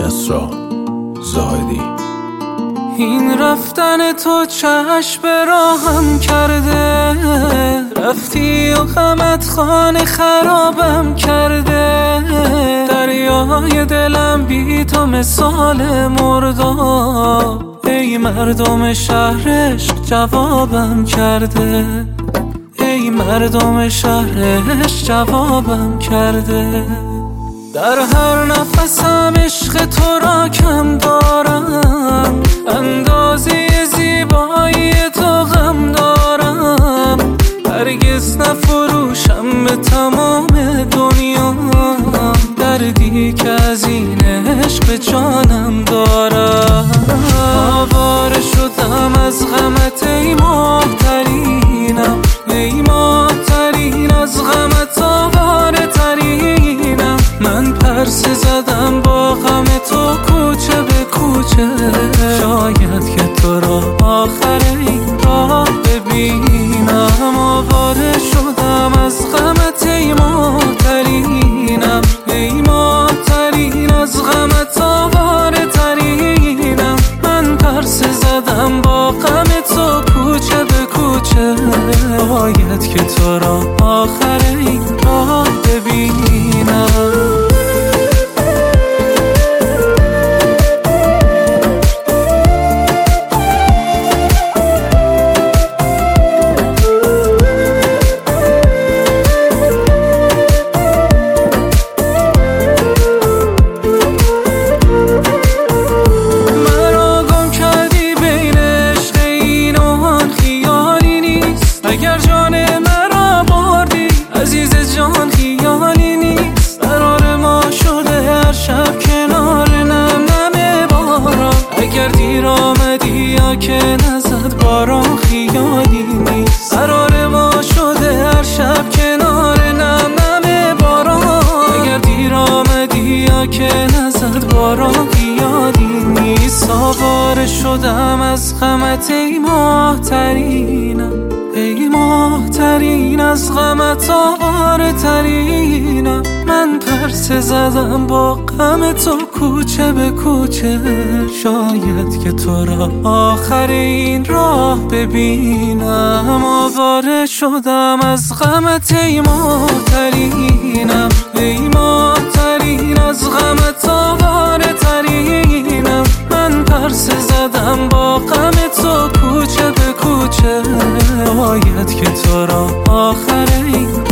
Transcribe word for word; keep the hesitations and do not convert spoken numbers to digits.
کسرا زاهدی. این رفتن تو چشم به راهم کرده، رفتی و غمت خانه خرابم کرده. دریای دلم بی تو مثال مرداب، ای مردم شهرش جوابم کرده. ای مردم شهرش جوابم کرده. در هر نفسم عشق تو را کم دارم، اندازه زیبایی تو غم دارم. هرگز نفروشم به تمام دنیا دردی که از این عشق به جانم دارم. آواره شدم از غمت ای محترینم، ای محترین از غمت آواره ترینم. من پرسه زدم با غم تو کوچه به کوچه، شاید که تو را آخر این راه ببینم. آواره شدم از غمت ای محترینم، ای محترین از غمت آواره ترینم. من پرسه زدم با غم تو کوچه به کوچه، باید که تو را آخر این راه ببینم. اگر جان مرا بردی عزیز جان خیالی نیست. قرار ما شده هر شب کنار نم نم باران. اگر دیر آمدی یا که نزد باران خیالی نیست. قرار ما شده هر شب کنار نم نم باران. اگر دیر آمدی یا که نزد باران خیالی نیست. آواره شدم از غمت ای محترینم، ای محترین از غمت آواره ترینم. من پرسه زدم با غم تو کوچه به کوچه، شاید که تو را آخر این راه ببینم. آواره شدم از غمت ای محترینم، ای محترین از غمت آواره ترینم. من پرسه زدم با غم تو کوچه به کوچه، باید که تو را آخر این